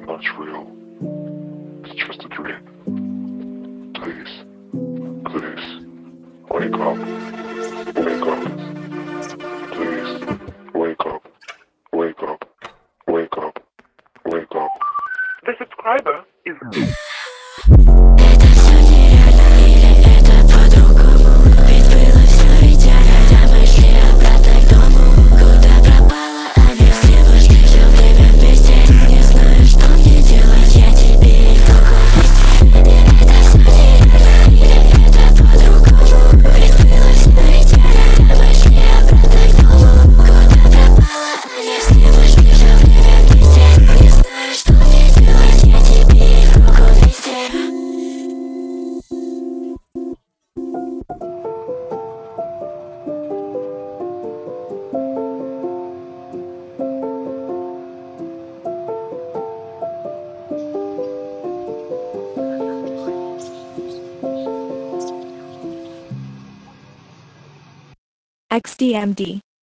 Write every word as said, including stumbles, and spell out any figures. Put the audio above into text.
not real. It's just a dream. Please, please, wake up, wake up. Please, wake up, wake up, wake up, wake up. The subscriber is... Это все нереально или это по-другому? Ведь было все идеально, мы шли обратно к дому. Куда пропала, они все вышли все время вместе. Не знаю, что мне делать, я тебе их только вместе. Это все нереально или это по-другому? Ведь было все идеально, мы шли обратно к дому. Куда пропала, они все вышли все время вместе. Не знаю, что мне делать, я тебе их руку вместе. X D M D